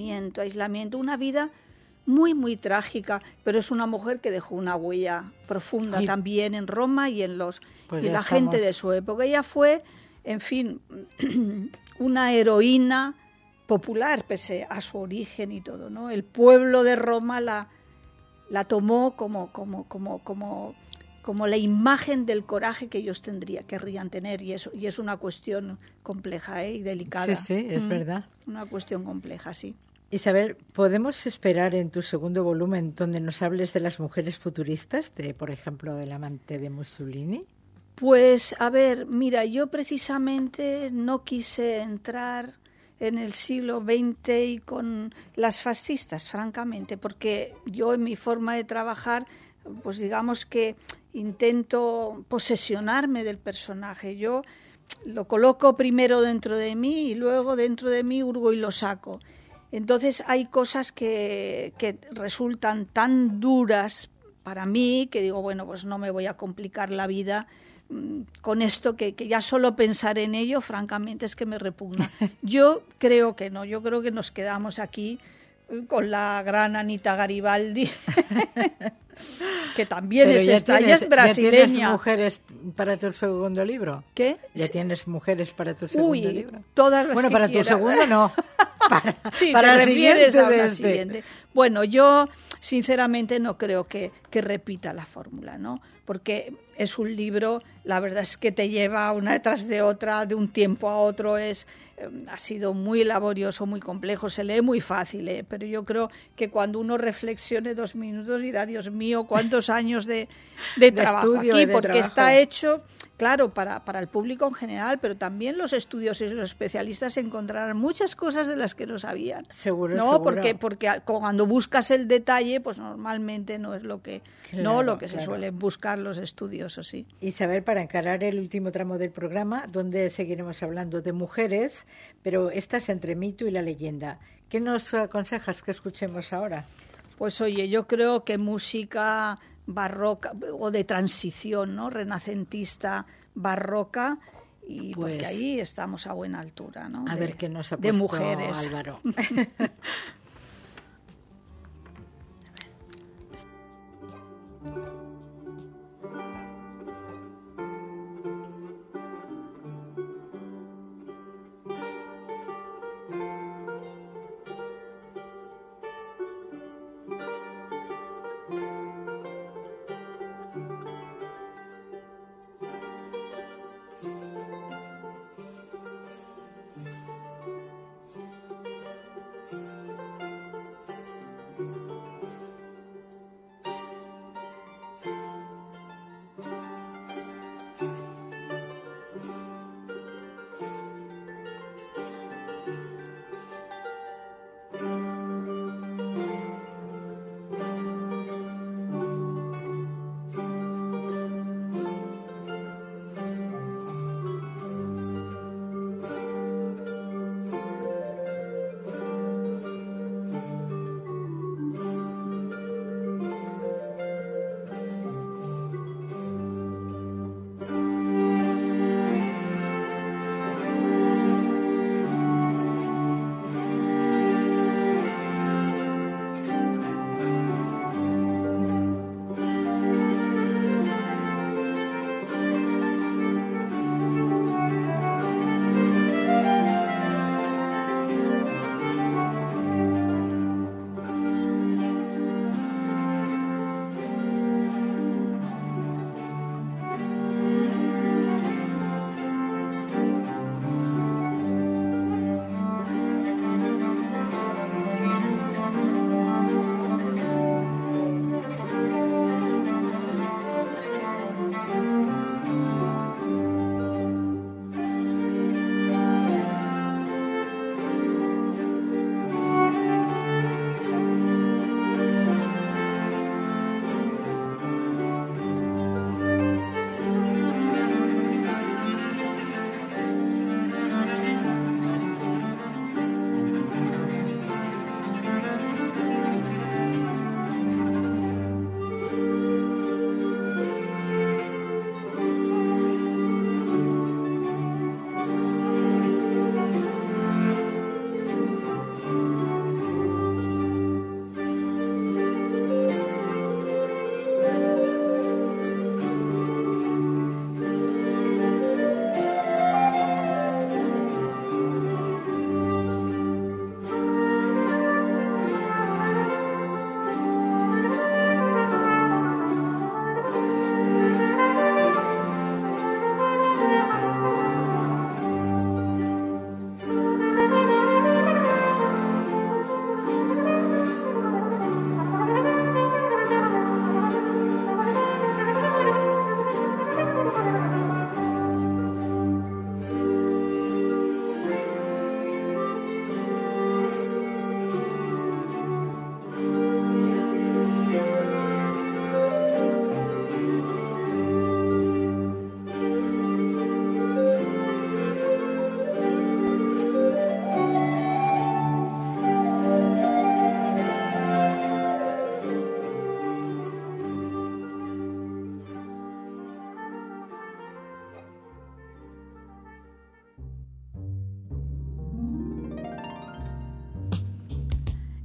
una vida muy, muy trágica, pero es una mujer que dejó una huella profunda también en Roma y en la gente de su época. Ella fue, en fin, una heroína popular pese a su origen y todo, ¿no? El pueblo de Roma la tomó como la imagen del coraje que ellos querrían tener, y es una cuestión compleja y delicada. Sí, es verdad. Una cuestión compleja, sí. Isabel, ¿podemos esperar en tu segundo volumen donde nos hables de las mujeres futuristas, por ejemplo, del amante de Mussolini? Pues, a ver, mira, yo precisamente no quise entrar en el siglo XX y con las fascistas, francamente, porque yo en mi forma de trabajar, pues digamos que intento posesionarme del personaje. Yo lo coloco primero dentro de mí y luego dentro de mí hurgo y lo saco. Entonces hay cosas que resultan tan duras para mí que digo, bueno, pues no me voy a complicar la vida con esto, que ya solo pensar en ello, francamente, es que me repugna. Yo creo que no, yo creo que nos quedamos aquí con la gran Anita Garibaldi, que también es brasileña. ¿Ya tienes mujeres para tu segundo libro? ¿Qué? ¿Ya tienes mujeres para tu segundo libro? Todas las bueno, que para quieras. Tu segundo no. Sí, para te el refieres siguiente a la siguiente. Bueno, yo sinceramente no creo que repita la fórmula, ¿no? Porque es un libro, la verdad es que te lleva una detrás de otra, de un tiempo a otro, ha sido muy laborioso, muy complejo, se lee muy fácil, pero yo creo que cuando uno reflexione 2 minutos dirá, Dios mío, cuántos años de trabajo estudio aquí, y de porque trabajo. Está hecho, claro, para el público en general, pero también los estudiosos y los especialistas encontrarán muchas cosas de las que no sabían. Seguro, ¿no? seguro. Porque cuando buscas el detalle, pues normalmente no es lo que se suelen buscar los estudiosos, sí. Isabel, para encarar el último tramo del programa, donde seguiremos hablando de mujeres, pero estás entre mito y la leyenda. ¿Qué nos aconsejas que escuchemos ahora? Pues oye, yo creo que música barroca o de transición, ¿no? Renacentista, barroca, y pues, porque ahí estamos a buena altura, ¿no? A ver qué nos ha puesto de mujeres. Álvaro.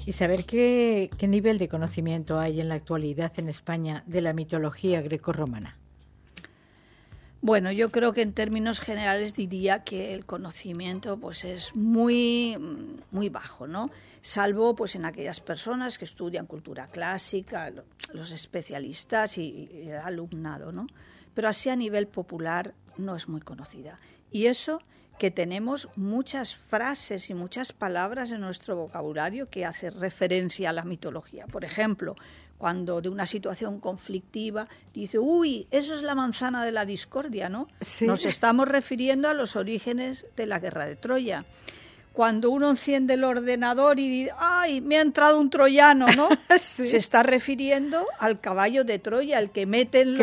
Y saber qué nivel de conocimiento hay en la actualidad en España de la mitología grecorromana. Bueno, yo creo que en términos generales diría que el conocimiento pues es muy bajo, ¿no? Salvo pues en aquellas personas que estudian cultura clásica, los especialistas y el alumnado, ¿no? Pero así a nivel popular no es muy conocida. Y eso que tenemos muchas frases y muchas palabras en nuestro vocabulario que hacen referencia a la mitología. Por ejemplo, cuando de una situación conflictiva dice, uy, eso es la manzana de la discordia, ¿no? Sí. Nos estamos refiriendo a los orígenes de la guerra de Troya. Cuando uno enciende el ordenador y dice, ¡ay, me ha entrado un troyano!, ¿no? Sí. Se está refiriendo al caballo de Troya, el que meten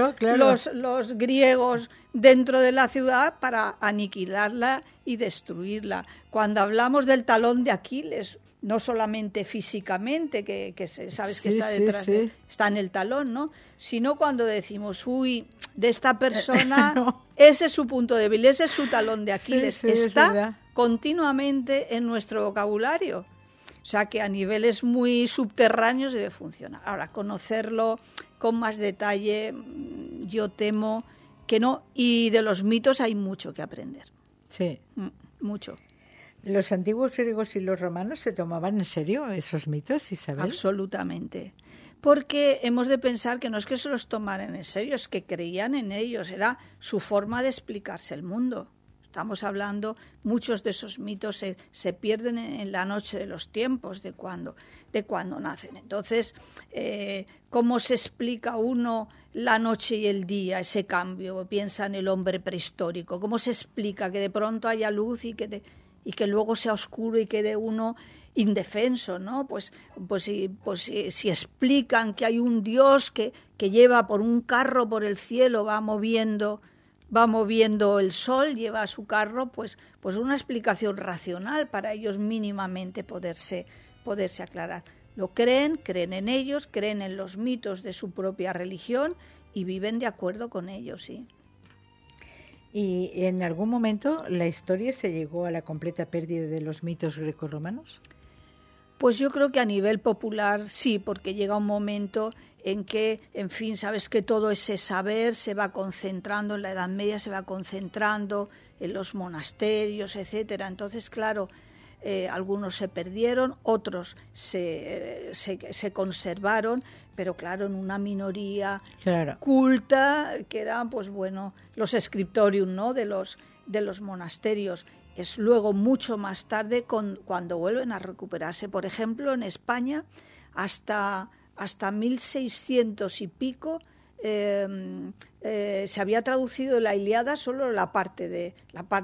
los griegos dentro de la ciudad para aniquilarla y destruirla. Cuando hablamos del talón de Aquiles, no solamente físicamente, que sabes que está detrás, está en el talón, ¿no? Sino cuando decimos, uy, de esta persona, no. Ese es su punto débil, ese es su talón de Aquiles, está continuamente en nuestro vocabulario. O sea que a niveles muy subterráneos debe funcionar. Ahora, conocerlo con más detalle, yo temo que no. Y de los mitos hay mucho que aprender. Sí. Mucho. ¿Los antiguos griegos y los romanos se tomaban en serio esos mitos, Isabel? Absolutamente. Porque hemos de pensar que no es que se los tomaran en serio, es que creían en ellos, era su forma de explicarse el mundo. Estamos hablando, muchos de esos mitos se pierden en la noche de los tiempos, de cuando nacen. Entonces, ¿cómo se explica uno la noche y el día, ese cambio? Piensa en el hombre prehistórico. ¿Cómo se explica que de pronto haya luz y que luego sea oscuro y quede uno indefenso, ¿no? Pues si explican que hay un Dios que lleva por un carro por el cielo, va moviendo el sol, lleva su carro, pues una explicación racional para ellos mínimamente poderse aclarar. Lo creen en ellos, creen en los mitos de su propia religión y viven de acuerdo con ellos, sí. ¿Y en algún momento la historia se llegó a la completa pérdida de los mitos grecorromanos? Pues yo creo que a nivel popular sí, porque llega un momento en que, en fin, sabes que todo ese saber se va concentrando, en la Edad Media se va concentrando en los monasterios, etcétera. Entonces, claro, algunos se perdieron, otros se conservaron, pero claro, en una minoría culta, que eran, pues bueno, los scriptorium, ¿no?, de los monasterios. Es luego mucho más tarde cuando vuelven a recuperarse. Por ejemplo, en España, hasta 1600 y pico, se había traducido la Ilíada solo la parte de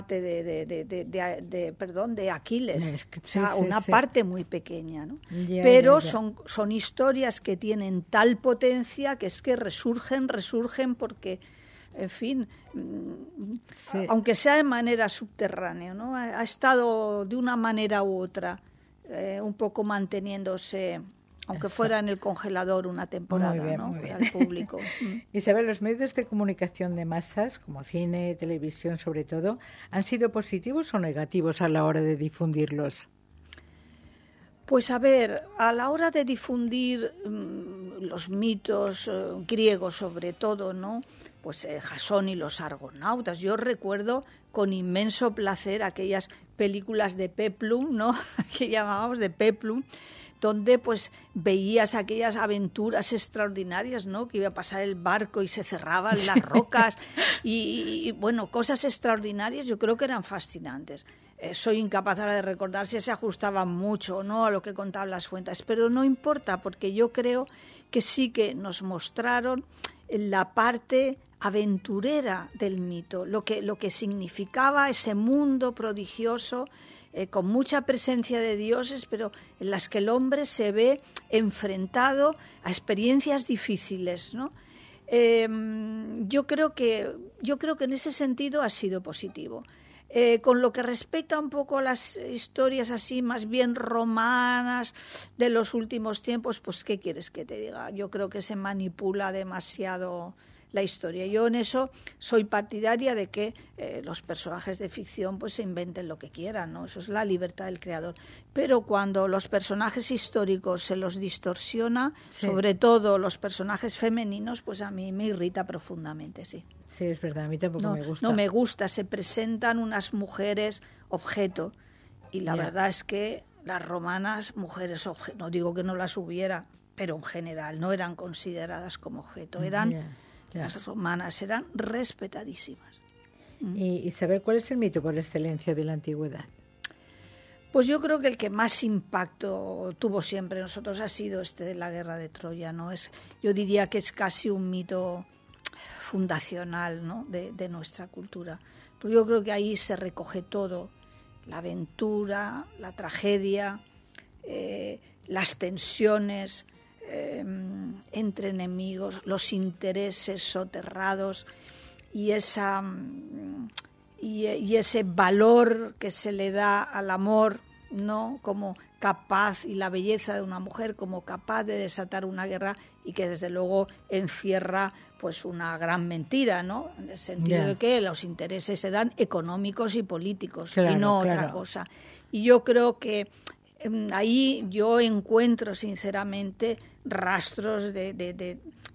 Aquiles, o sea, una parte muy pequeña, ¿no? Pero son historias que tienen tal potencia que es que resurgen porque, en fin, aunque sea de manera subterránea, ¿no? Ha estado de una manera u otra un poco manteniéndose, aunque fuera en el congelador una temporada, muy bien, ¿no?, para el público. Isabel, los medios de comunicación de masas, como cine, televisión sobre todo, ¿han sido positivos o negativos a la hora de difundirlos? Pues a ver, a la hora de difundir los mitos griegos sobre todo, ¿no?, pues Jasón y los argonautas. Yo recuerdo con inmenso placer aquellas películas de Peplum, ¿no?, que llamábamos de Peplum, donde pues veías aquellas aventuras extraordinarias, ¿no?, que iba a pasar el barco y se cerraban las rocas y bueno, cosas extraordinarias. Yo creo que eran fascinantes. Soy incapaz ahora de recordar si se ajustaban mucho o no a lo que contaban las fuentes, pero no importa, porque yo creo que sí que nos mostraron la parte aventurera del mito, lo que significaba ese mundo prodigioso, con mucha presencia de dioses, pero en las que el hombre se ve enfrentado a experiencias difíciles, ¿no? Yo creo que en ese sentido ha sido positivo. Con lo que respecta un poco a las historias así más bien romanas de los últimos tiempos, pues ¿qué quieres que te diga? Yo creo que se manipula demasiado la historia. Yo en eso soy partidaria de que los personajes de ficción pues se inventen lo que quieran, ¿no? Eso es la libertad del creador. Pero cuando los personajes históricos se los distorsiona, sobre todo los personajes femeninos, pues a mí me irrita profundamente, sí. Sí, es verdad, a mí tampoco me gusta. No me gusta, se presentan unas mujeres objeto y la verdad es que las romanas, mujeres objeto, no digo que no las hubiera, pero en general no eran consideradas como objeto, las romanas eran respetadísimas. ¿Y saber cuál es el mito por excelencia de la antigüedad? Pues yo creo que el que más impacto tuvo siempre en nosotros ha sido de la guerra de Troya, ¿no? Yo diría que es casi un mito fundacional, ¿no? de nuestra cultura. Pero yo creo que ahí se recoge todo, la aventura, la tragedia, las tensiones entre enemigos, los intereses soterrados y ese valor que se le da al amor, ¿no? Como capaz, y la belleza de una mujer como capaz de desatar una guerra, y que desde luego encierra pues una gran mentira, ¿no? En el sentido de que los intereses eran económicos y políticos, y no otra cosa. Y yo creo que ahí yo encuentro sinceramente rastros de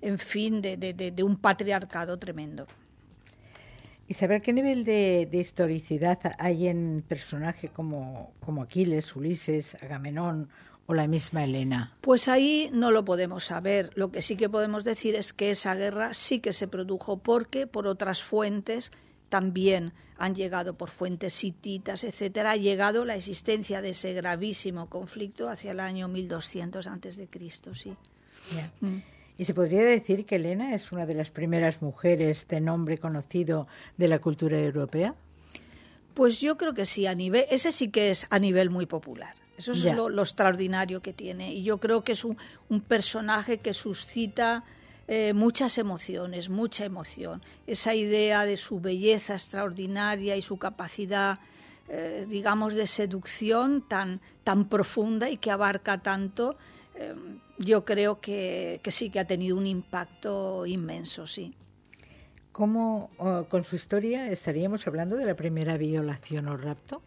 un patriarcado tremendo. ¿Y saber qué nivel de historicidad hay en personajes como Aquiles, Ulises, Agamenón o la misma Helena? Pues ahí no lo podemos saber. Lo que sí que podemos decir es que esa guerra sí que se produjo porque por otras fuentes también han llegado, por fuentes hititas, etcétera, ha llegado la existencia de ese gravísimo conflicto hacia el año 1200 a.C., sí. ¿Y se podría decir que Helena es una de las primeras mujeres de nombre conocido de la cultura europea? Pues yo creo que sí, ese sí que es a nivel muy popular. Eso es lo extraordinario que tiene. Y yo creo que es un personaje que suscita muchas emociones, mucha emoción. Esa idea de su belleza extraordinaria y su capacidad, digamos, de seducción tan profunda y que abarca tanto, yo creo que sí que ha tenido un impacto inmenso, sí. ¿Cómo con su historia estaríamos hablando de la primera violación o rapto?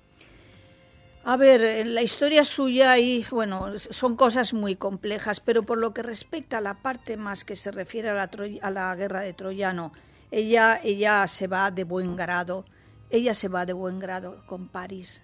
A ver, en la historia suya son cosas muy complejas, pero por lo que respecta a la parte más que se refiere a la guerra de Troyano, ella se va de buen grado. Ella se va de buen grado con París.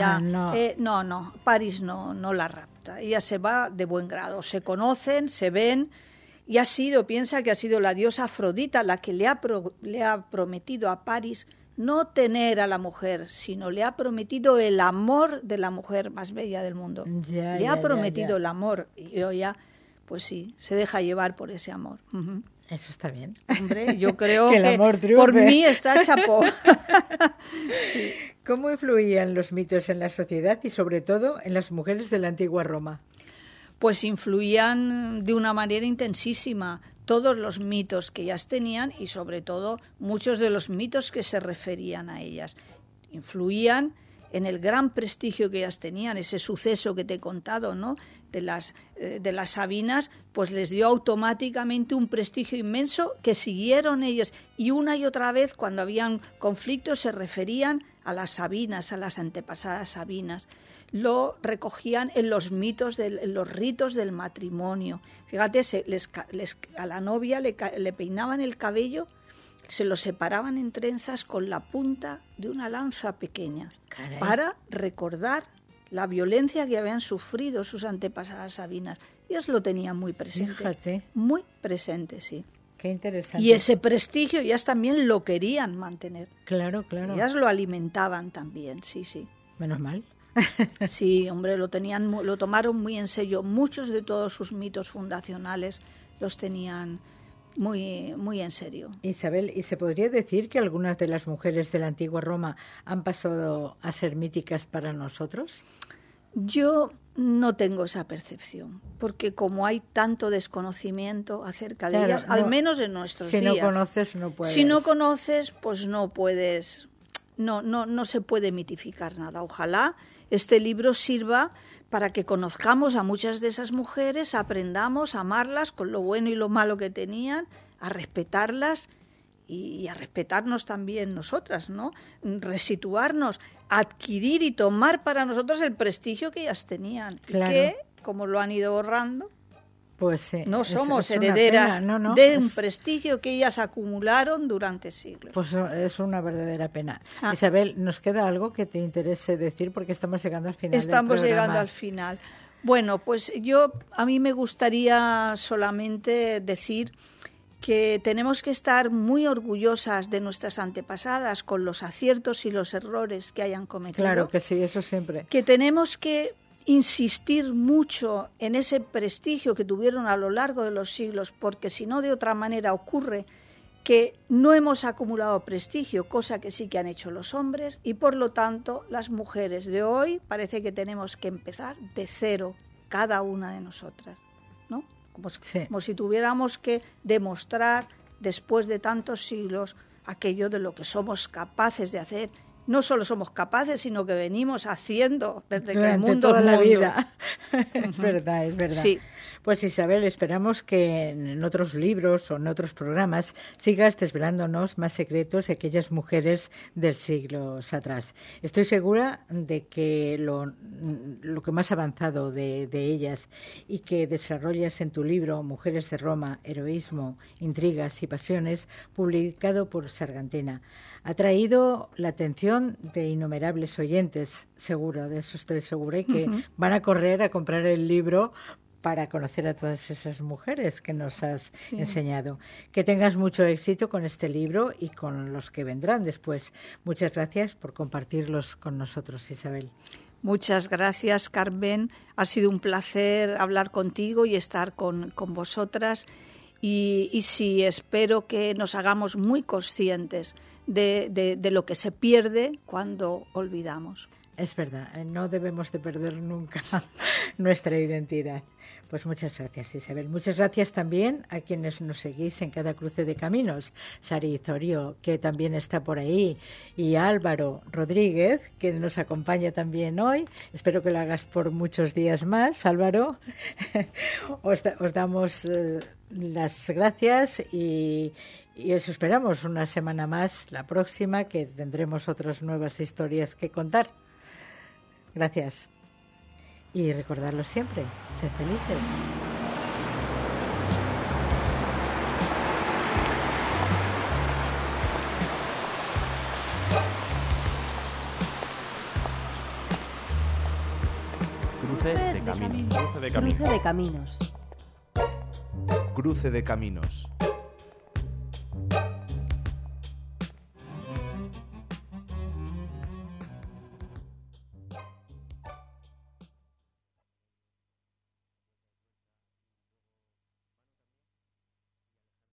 París no la rapta. Ella se va de buen grado. Se conocen, se ven, y piensa que ha sido la diosa Afrodita la que le ha prometido a París no tener a la mujer, sino le ha prometido el amor de la mujer más bella del mundo. Le ha prometido el amor, y ella, pues sí, se deja llevar por ese amor. Uh-huh. Eso está bien. Hombre, yo creo que el amor triunfe. Por mí está chapó. Sí. ¿Cómo influían los mitos en la sociedad y sobre todo en las mujeres de la antigua Roma? Pues influían de una manera intensísima. Todos los mitos que ellas tenían y sobre todo muchos de los mitos que se referían a ellas influían en el gran prestigio que ellas tenían. Ese suceso que te he contado, ¿no? de las Sabinas, pues les dio automáticamente un prestigio inmenso que siguieron ellas, y una y otra vez cuando habían conflictos se referían a las Sabinas, a las antepasadas Sabinas. Lo recogían en los mitos, en los ritos del matrimonio. Fíjate, a la novia le peinaban el cabello, se lo separaban en trenzas con la punta de una lanza pequeña. Caray. Para recordar la violencia que habían sufrido sus antepasadas Sabinas. Ellas lo tenían muy presente. Fíjate. Muy presente, sí. Qué interesante. Y ese prestigio ellas también lo querían mantener. Claro, claro. Ellas lo alimentaban también, sí, sí. Menos mal. Sí, hombre, lo tomaron muy en serio. Muchos de todos sus mitos fundacionales los tenían muy, muy en serio. Isabel, ¿y se podría decir que algunas de las mujeres de la antigua Roma han pasado a ser míticas para nosotros? Yo no tengo esa percepción, porque como hay tanto desconocimiento acerca de ellas, al menos en nuestros días. Si no conoces, no puedes. Si no conoces, pues no puedes, no se puede mitificar nada. Ojalá este libro sirva para que conozcamos a muchas de esas mujeres, aprendamos a amarlas con lo bueno y lo malo que tenían, a respetarlas y a respetarnos también nosotras, ¿no? Resituarnos, adquirir y tomar para nosotros el prestigio que ellas tenían. Claro. Y que, como lo han ido borrando, pues sí, no somos es una herederas pena. No, de un prestigio que ellas acumularon durante siglos. Pues es una verdadera pena. Ah. Isabel, ¿nos queda algo que te interese decir? Porque estamos llegando al final Estamos del programa. llegando al final. Bueno, pues a mí me gustaría solamente decir que tenemos que estar muy orgullosas de nuestras antepasadas con los aciertos y los errores que hayan cometido. Claro que sí, eso siempre. Que tenemos que insistir mucho en ese prestigio que tuvieron a lo largo de los siglos, porque si no, de otra manera ocurre que no hemos acumulado prestigio, cosa que sí que han hecho los hombres, y por lo tanto las mujeres de hoy parece que tenemos que empezar de cero, cada una de nosotras, ¿no? Como si tuviéramos que demostrar después de tantos siglos aquello de lo que somos capaces de hacer. No solo somos capaces, sino que venimos haciendo desde que el mundo toda es la mundo. vida. Es verdad, es verdad. Sí. Pues Isabel, esperamos que en otros libros o en otros programas sigas desvelándonos más secretos de aquellas mujeres del siglos atrás. Estoy segura de que lo que más avanzado de ellas y que desarrollas en tu libro Mujeres de Roma, Heroísmo, Intrigas y Pasiones, publicado por Sargantena, ha traído la atención de innumerables oyentes, seguro, de eso estoy segura, y que van a correr a comprar el libro para conocer a todas esas mujeres que nos has enseñado. Que tengas mucho éxito con este libro y con los que vendrán después. Muchas gracias por compartirlos con nosotros, Isabel. Muchas gracias, Carmen. Ha sido un placer hablar contigo y estar con vosotras. Y sí, espero que nos hagamos muy conscientes de lo que se pierde cuando olvidamos. Es verdad, no debemos de perder nunca nuestra identidad. Pues muchas gracias, Isabel. Muchas gracias también a quienes nos seguís en cada cruce de caminos. Sari Zorio, que también está por ahí, y Álvaro Rodríguez, que nos acompaña también hoy. Espero que lo hagas por muchos días más, Álvaro. Os damos las gracias y os esperamos una semana más, la próxima, que tendremos otras nuevas historias que contar. Gracias. Y recordarlo siempre, sed felices. Cruce de caminos. Cruce de caminos. Cruce de caminos.